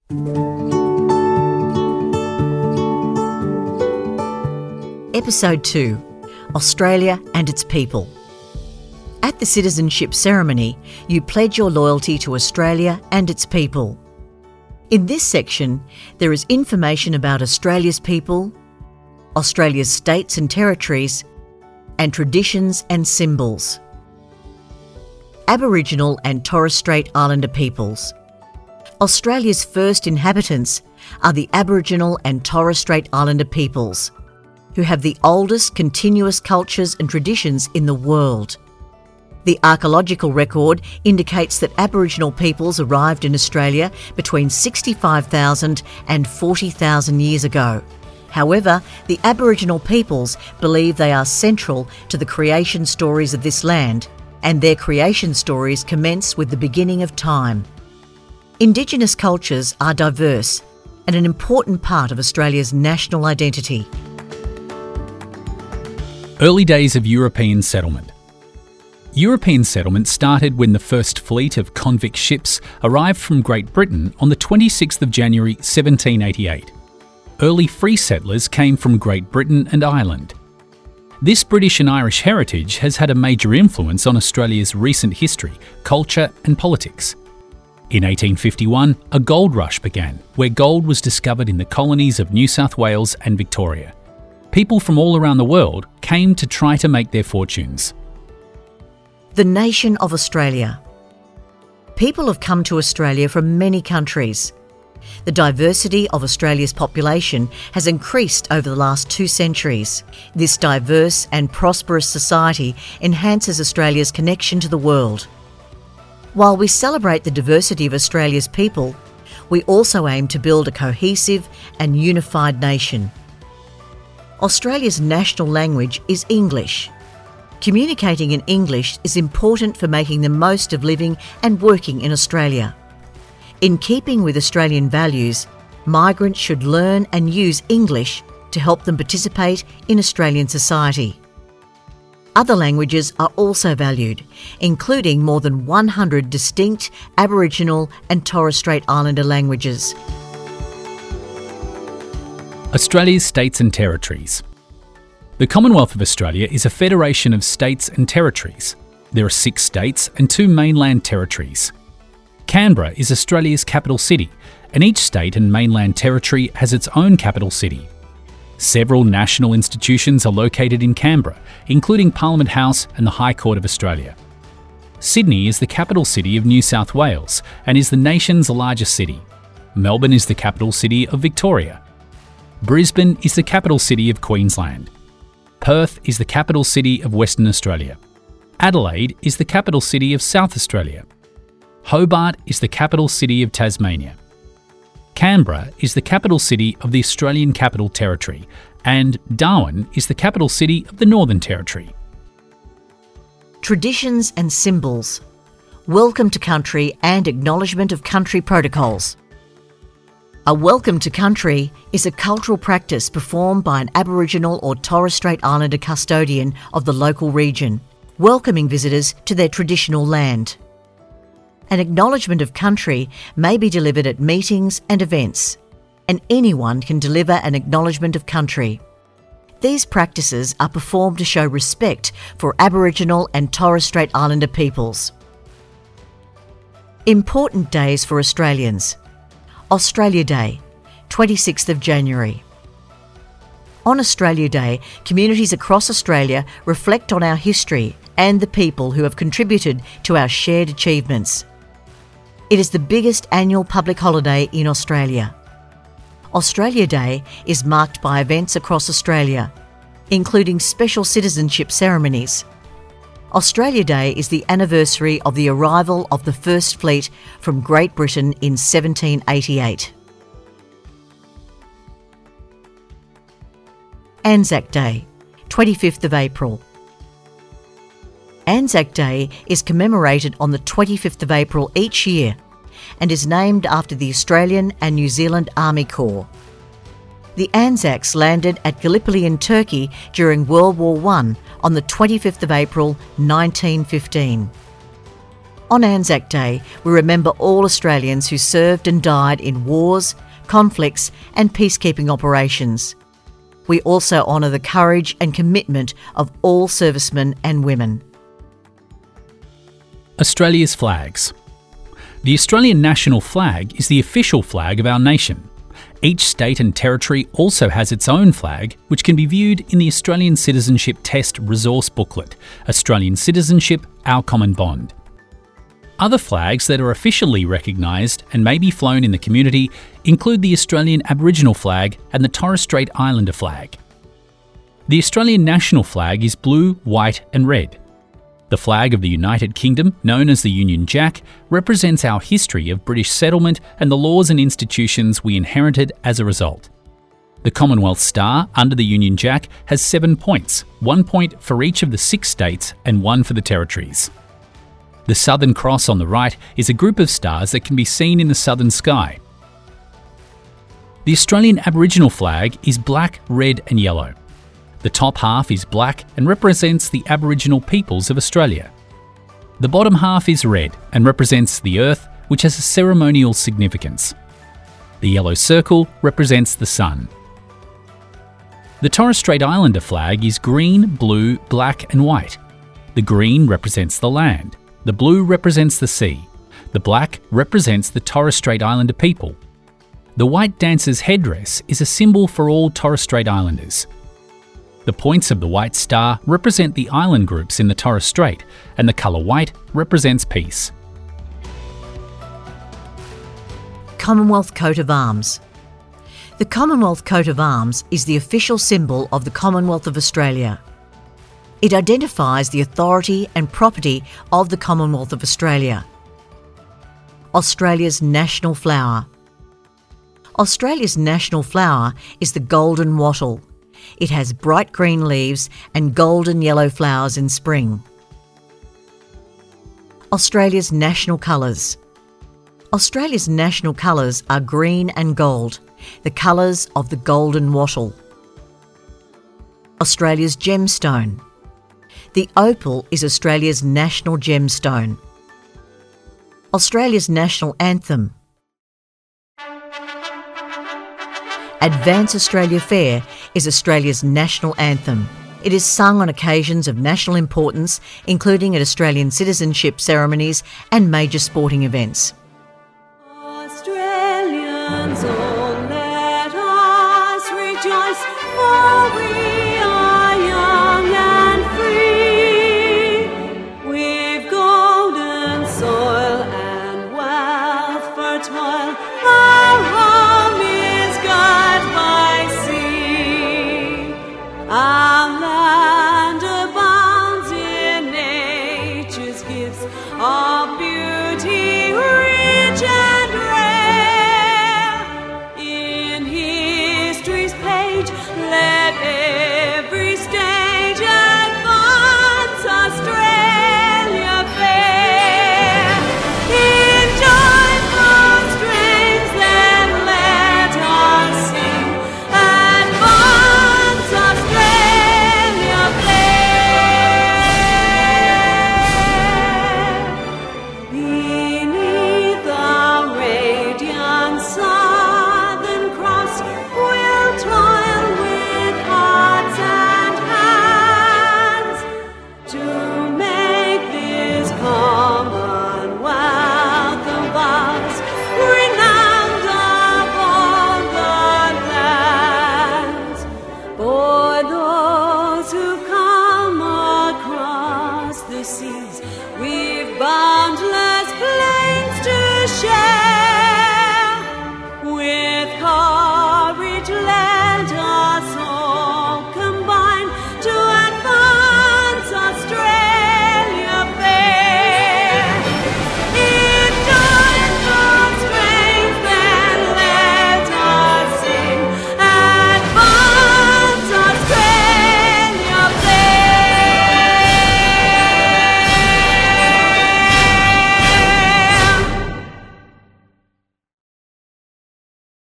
Episode 2: Australia and its people. At the citizenship ceremony, you pledge your loyalty to Australia and its people. In this section, there is information about Australia's people, Australia's states and territories, and traditions and symbols. Aboriginal and Torres Strait Islander peoples. Australia's first inhabitants are the Aboriginal and Torres Strait Islander peoples, who have the oldest continuous cultures and traditions in the world. The archaeological record indicates that Aboriginal peoples arrived in Australia between 65,000 and 40,000 years ago. However, the Aboriginal peoples believe they are central to the creation stories of this land, and their creation stories commence with the beginning of time. Indigenous cultures are diverse and an important part of Australia's national identity. Early days of European settlement. European settlement started when the first fleet of convict ships arrived from Great Britain on the 26th of January 1788. Early free settlers came from Great Britain and Ireland. This British and Irish heritage has had a major influence on Australia's recent history, culture and politics. In 1851, a gold rush began, where gold was discovered in the colonies of New South Wales and Victoria. People from all around the world came to try to make their fortunes. The nation of Australia. People have come to Australia from many countries. The diversity of Australia's population has increased over the last 2 centuries. This diverse and prosperous society enhances Australia's connection to the world. While we celebrate the diversity of Australia's people, we also aim to build a cohesive and unified nation. Australia's national language is English. Communicating in English is important for making the most of living and working in Australia. In keeping with Australian values, migrants should learn and use English to help them participate in Australian society. Other languages are also valued, including more than 100 distinct Aboriginal and Torres Strait Islander languages. Australia's states and territories. The Commonwealth of Australia is a federation of states and territories. There are 6 states and 2 mainland territories. Canberra is Australia's capital city, and each state and mainland territory has its own capital city. Several national institutions are located in Canberra, including Parliament House and the High Court of Australia. Sydney is the capital city of New South Wales and is the nation's largest city. Melbourne is the capital city of Victoria. Brisbane is the capital city of Queensland. Perth is the capital city of Western Australia. Adelaide is the capital city of South Australia. Hobart is the capital city of Tasmania. Canberra is the capital city of the Australian Capital Territory, and Darwin is the capital city of the Northern Territory. Traditions and symbols. Welcome to country and acknowledgement of country protocols. A welcome to country is a cultural practice performed by an Aboriginal or Torres Strait Islander custodian of the local region, welcoming visitors to their traditional land. An acknowledgement of country may be delivered at meetings and events, and anyone can deliver an acknowledgement of country. These practices are performed to show respect for Aboriginal and Torres Strait Islander peoples. Important days for Australians. Australia Day, 26th of January. On Australia Day, communities across Australia reflect on our history and the people who have contributed to our shared achievements. It is the biggest annual public holiday in Australia. Australia Day is marked by events across Australia, including special citizenship ceremonies. Australia Day is the anniversary of the arrival of the First Fleet from Great Britain in 1788. Anzac Day, 25th of April. Anzac Day is commemorated on the 25th of April each year and is named after the Australian and New Zealand Army Corps. The Anzacs landed at Gallipoli in Turkey during World War I on the 25th of April 1915. On Anzac Day, we remember all Australians who served and died in wars, conflicts and peacekeeping operations. We also honour the courage and commitment of all servicemen and women. Australia's flags. The Australian national flag is the official flag of our nation. Each state and territory also has its own flag, which can be viewed in the Australian Citizenship Test Resource Booklet, Australian Citizenship, Our Common Bond. Other flags that are officially recognised and may be flown in the community include the Australian Aboriginal flag and the Torres Strait Islander flag. The Australian national flag is blue, white and red. The flag of the United Kingdom, known as the Union Jack, represents our history of British settlement and the laws and institutions we inherited as a result. The Commonwealth Star under the Union Jack has 7 points, 1 point for each of the 6 states and 1 for the territories. The Southern Cross on the right is a group of stars that can be seen in the southern sky. The Australian Aboriginal flag is black, red and yellow. The top half is black and represents the Aboriginal peoples of Australia. The bottom half is red and represents the earth, which has a ceremonial significance. The yellow circle represents the sun. The Torres Strait Islander flag is green, blue, black and white. The green represents the land. The blue represents the sea. The black represents the Torres Strait Islander people. The white dancer's headdress is a symbol for all Torres Strait Islanders. The points of the white star represent the island groups in the Torres Strait, and the colour white represents peace. Commonwealth Coat of Arms. The Commonwealth Coat of Arms is the official symbol of the Commonwealth of Australia. It identifies the authority and property of the Commonwealth of Australia. Australia's national flower. Australia's national flower is the golden wattle. It has bright green leaves and golden yellow flowers in spring. Australia's national colours. Australia's national colours are green and gold, the colours of the golden wattle. Australia's gemstone. The opal is Australia's national gemstone. Australia's national anthem. Advance Australia Fair is Australia's national anthem. It is sung on occasions of national importance, including at Australian citizenship ceremonies and major sporting events. Australians, oh, let us rejoice, for we